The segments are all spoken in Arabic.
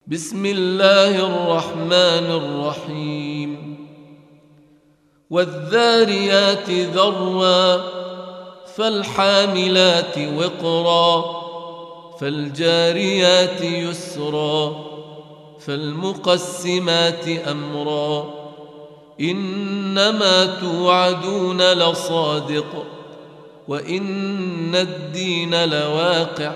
بسم الله الرحمن الرحيم والذاريات ذروا فالحاملات وقرا فالجاريات يسرا فالمقسمات أمرا إنما توعدون لصادق وإن الدين لواقع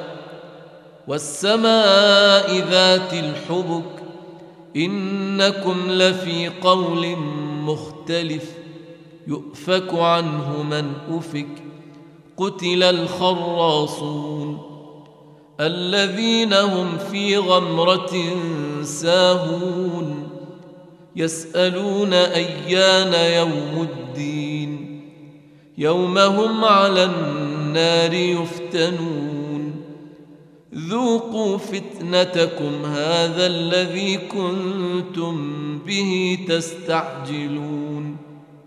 والسماء ذات الحبك إنكم لفي قول مختلف يؤفك عنه من أفك قتل الخراصون الذين هم في غمرة ساهون يسألون أيان يوم الدين يوم هم على النار يفتنون ذوقوا فتنتكم هذا الذي كنتم به تستعجلون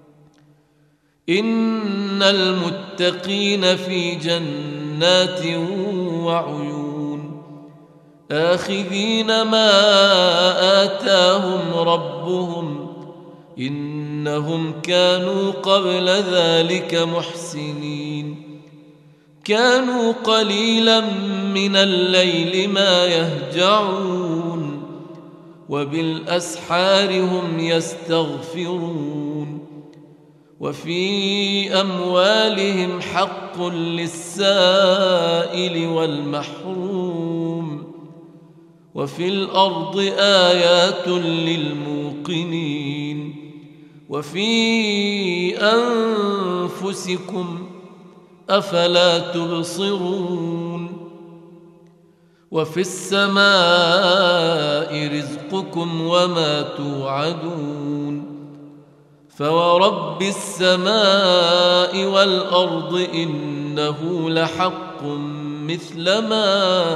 إن المتقين في جنات وعيون آخذين ما آتاهم ربهم إنهم كانوا قبل ذلك محسنين كانوا قليلا من الليل ما يهجعون وبالأسحار هم يستغفرون وفي أموالهم حق للسائل والمحروم وفي الأرض آيات للموقنين وفي أنفسكم أفلا تبصرون وفي السماء رزقكم وما توعدون فورب السماء والأرض إنه لحق مثل ما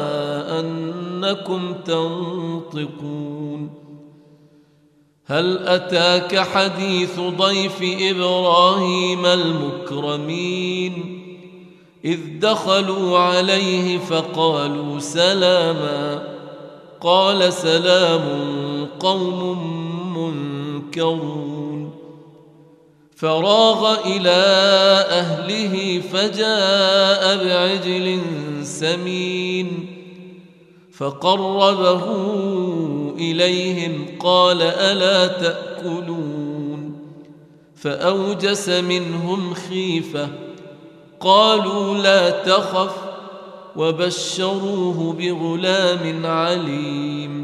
أنكم تنطقون هل أتاك حديث ضيف إبراهيم المكرمين إذ دخلوا عليه فقالوا سلاما قال سلام قوم منكرون فراغ إلى أهله فجاء بعجل سمين فقربه إليهم قال ألا تأكلون فأوجس منهم خيفة قالوا لا تخف وبشروه بغلام عليم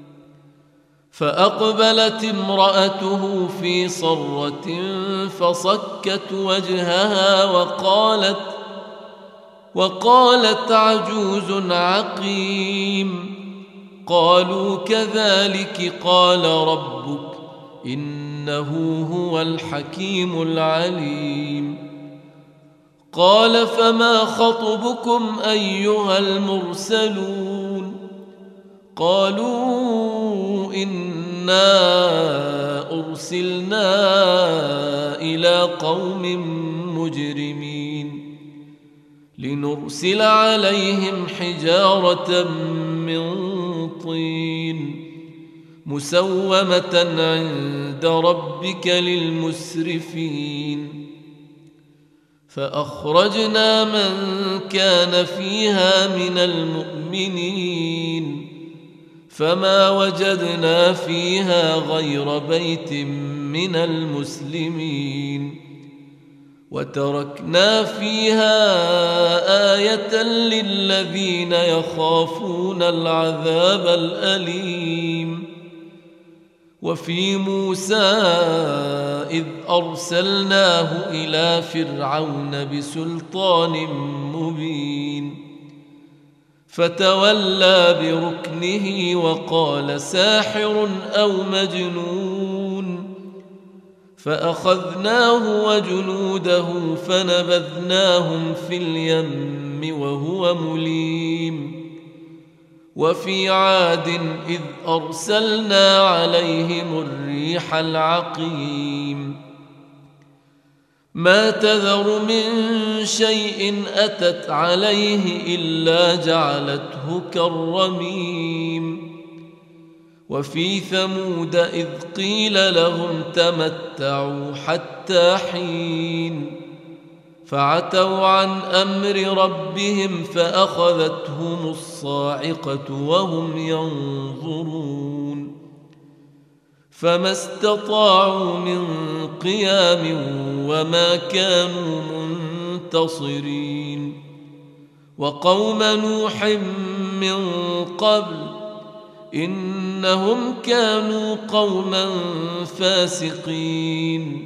فأقبلت امرأته في صرة فصكت وجهها وقالت عجوز عقيم قالوا كذلك قال ربك إنه هو الحكيم العليم قال فما خطبكم أيها المرسلون قالوا إنا أرسلنا إلى قوم مجرمين لنرسل عليهم حجارة من طين مسومة عند ربك للمسرفين فأخرجنا من كان فيها من المؤمنين فما وجدنا فيها غير بيت من المسلمين وتركنا فيها آية للذين يخافون العذاب الأليم وفي موسى إذ أرسلناه إلى فرعون بسلطان مبين فتولى بركنه وقال ساحر أو مجنون فأخذناه وجنوده فنبذناهم في اليم وهو مليم وفي عاد إذ أرسلنا عليهم الريح العقيم ما تذر من شيء أتت عليه إلا جعلته كالرميم وفي ثمود إذ قيل لهم تمتعوا حتى حين فعتوا عن أمر ربهم فأخذتهم الصاعقة وهم ينظرون فما استطاعوا من قيام وما كانوا منتصرين وقوم نوح من قبل إنهم كانوا قوما فاسقين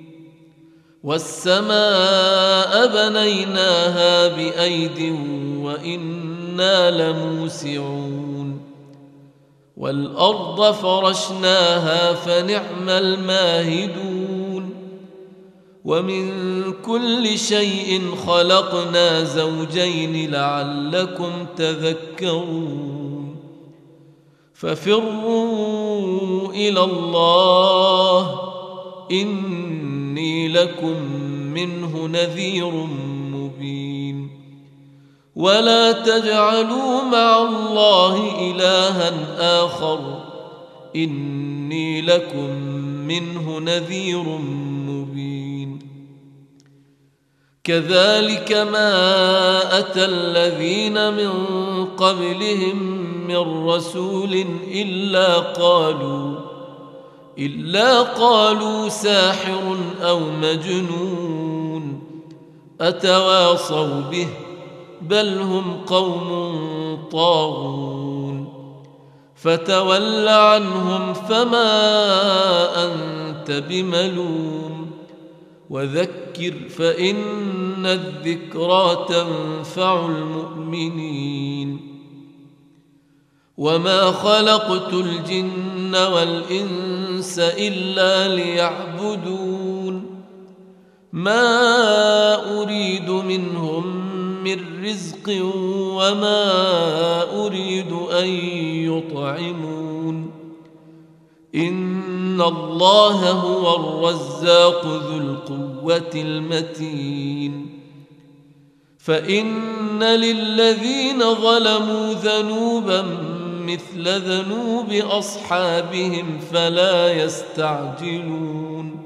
والسماء بنيناها بأيد وإنا لموسعون والأرض فرشناها فنعم الماهدون ومن كل شيء خلقنا زوجين لعلكم تذكرون ففروا إلى الله إني لكم منه نذير مبين ولا تجعلوا مع الله إلها آخر إني لكم منه نذير مبين كذلك ما أتى الذين من قبلهم من رسول إلا قالوا ساحر أو مجنون أتواصوا به بل هم قوم طاغون فتول عنهم فما أنت بملوم وذكر فإن الذكرى تنفع المؤمنين وما خلقت الجن والإنس إلا ليعبدون ما أريد منهم من رزق وما أريد أن يطعمون إن الله هو الرزاق ذو القوة المتين فإن للذين ظلموا ذنوبا مثل ذنوب أصحابهم فلا يستعجلون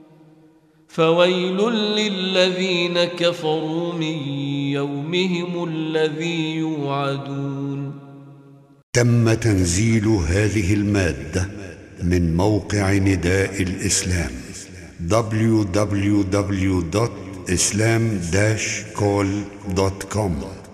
فويل للذين كفروا من يومهم الذي يوعدون. تم تنزيل هذه المادة من موقع نداء الإسلام www.islam-call.com